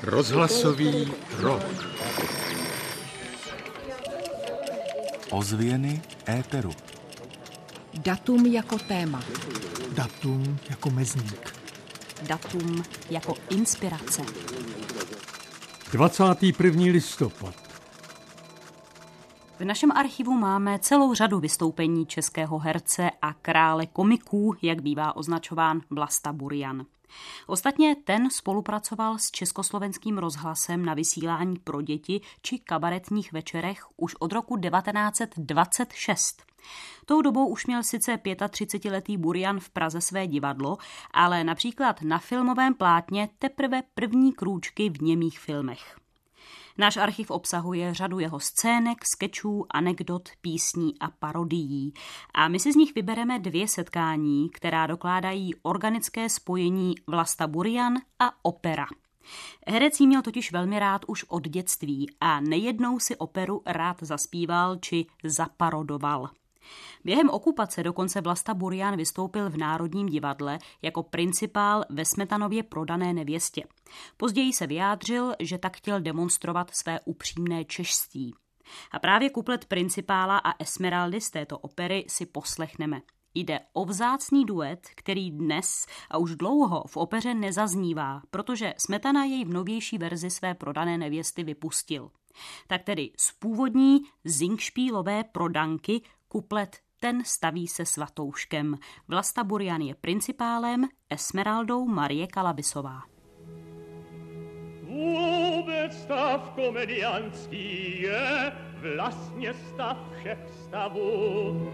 Rozhlasový rok. Ozvěny éteru. Datum jako téma. Datum jako mezník. Datum jako inspirace. 21. listopad. V našem archivu máme celou řadu vystoupení českého herce a krále komiků, jak bývá označován Vlasta Burian. Ostatně ten spolupracoval s Československým rozhlasem na vysílání pro děti či kabaretních večerech už od roku 1926. Tou dobou už měl sice 35letý Burian v Praze své divadlo, ale například na filmovém plátně teprve první krůčky v němých filmech. Náš archiv obsahuje řadu jeho scének, skečů, anekdot, písní a parodií. A my si z nich vybereme 2 setkání, která dokládají organické spojení Vlasta Burian a opera. Herec jí měl totiž velmi rád už od dětství a nejednou si operu rád zaspíval či zaparodoval. Během okupace dokonce Vlasta Burian vystoupil v Národním divadle jako principál ve Smetanově Prodané nevěstě. Později se vyjádřil, že tak chtěl demonstrovat své upřímné češství. A právě kuplet principála a Esmeraldy z této opery si poslechneme. Jde o vzácný duet, který dnes a už dlouho v opeře nezaznívá, protože Smetana jej v novější verzi své Prodané nevěsty vypustil. Tak tedy z původní Singspielové Prodanky kuplet Ten staví se Svatouškem. Vlasta Burian je principálem, Esmeraldou Marie Kalabisová. Vůbec stav komediantský je vlastně stav všech stavů.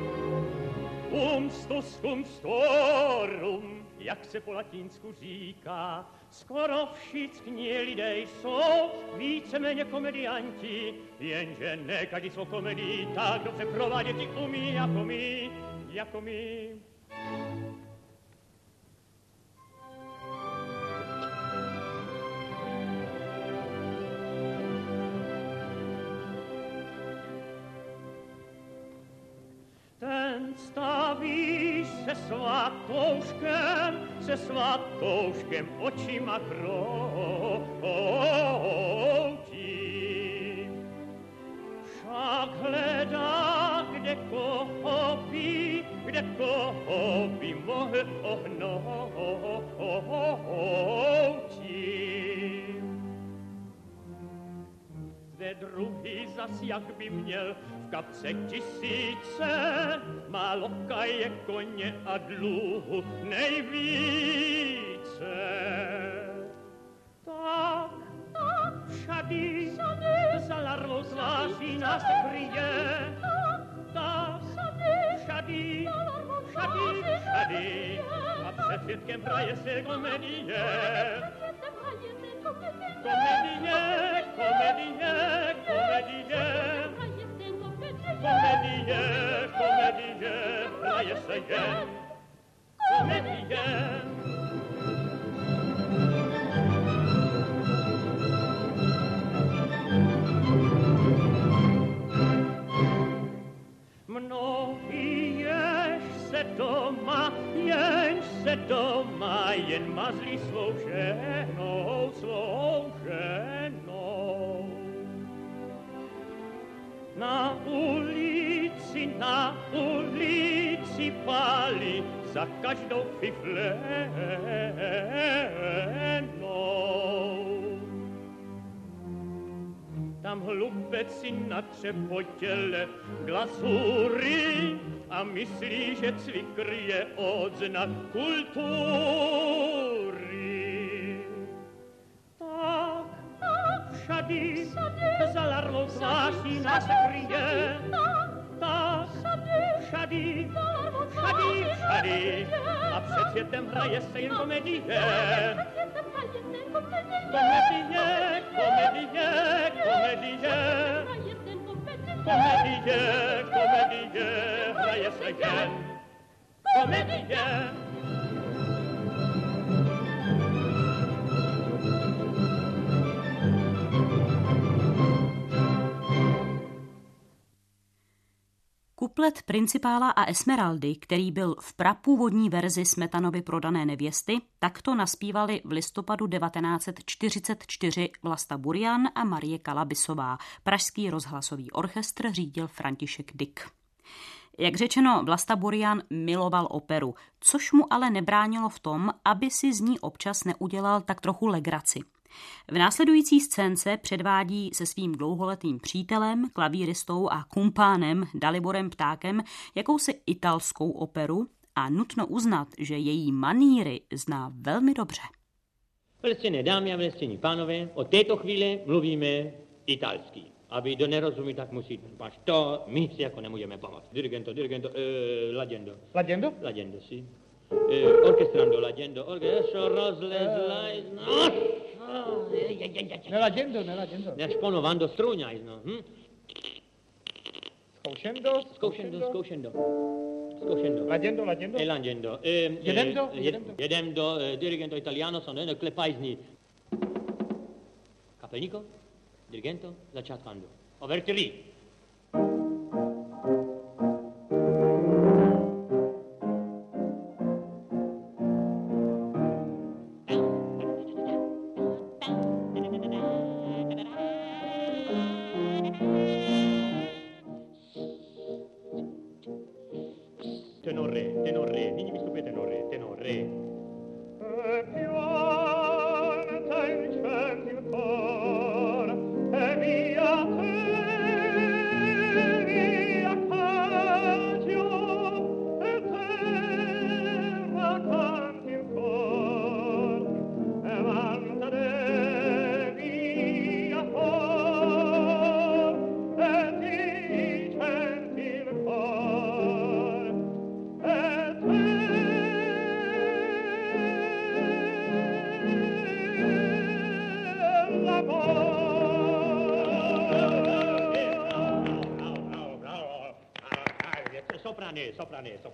Umstus cumstorum, jak se po latinsku říká, skoro všichni lidé jsou víceméně komedianti, jenže ne každý svou komedii tak dobře provádět umí jako my. Ten staví se svatouškem očima kroutí. Však hledá, kde koho by mohl ohnouti. Zde druhý zas, jak by měl v kapce 1000, má lokaje, koně a dluhu nejvíce. Tak všady za larvou zváží nás kryje. Tak všady a před světkem hraje se komedie. Komedie, hraje se jen komedie. Mnohý jež se doma jen mazlí svou ženou. Na ulici pálí za každou fiflenou. Tam hlupec si natře po těle glasury a myslí, že cvikr je odznak kultury. Tak všady za larvou tváří nás kryje. Tak všady a před světem hraje se jen komedie. Komedie, hraje se jen komedie. Couplet Principála a Esmeraldy, který byl v prapůvodní verzi Smetanovy Prodané nevěsty, takto naspívali v listopadu 1944 Vlasta Burian a Marie Kalabisová. Pražský rozhlasový orchestr řídil František Dyk. Jak řečeno, Vlasta Burian miloval operu, což mu ale nebránilo v tom, aby si z ní občas neudělal tak trochu legraci. V následující scénce předvádí se svým dlouholetým přítelem, klavíristou a kumpánem Daliborem Ptákem jakousi italskou operu a nutno uznat, že její maníry zná velmi dobře. Vlestěné dámy a vlestění pánové, od této chvíle mluvíme italsky. Aby kdo nerozumí, tak musí, máš to, my si jako nemůžeme pomoct. Dirigento, laděndo. Laděndo? Laděndo, si. Orchestrando, laděndo, rozlezlajzno. Neladěndo. Nesponovando, struňajzno. Zkoušendo. Laděndo. Jedendo, dirigento italiano, sono klepajzni. Kapelníko? Dirigento, začátkando. Overturi. Tenore, nyní vystupuje tenore. Soprane.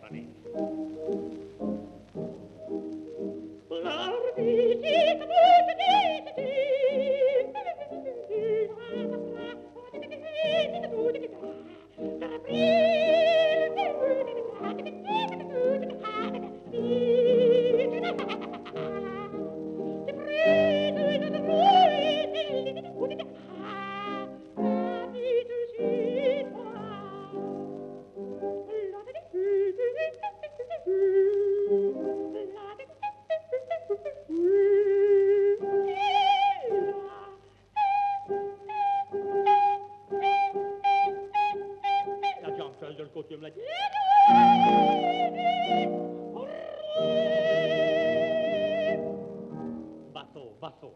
Basso.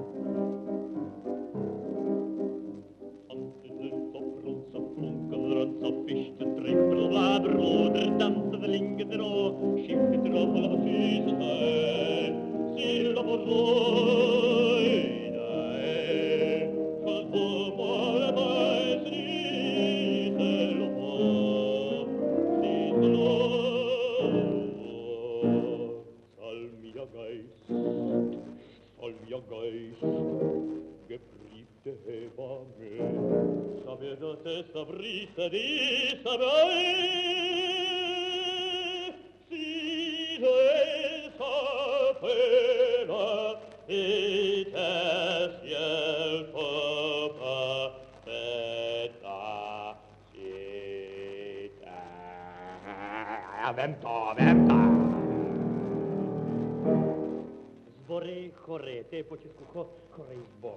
Sabrisse di saber si le sapeva et ciel papa Vem to. Zbory, chory, to je po česku chorej zbor.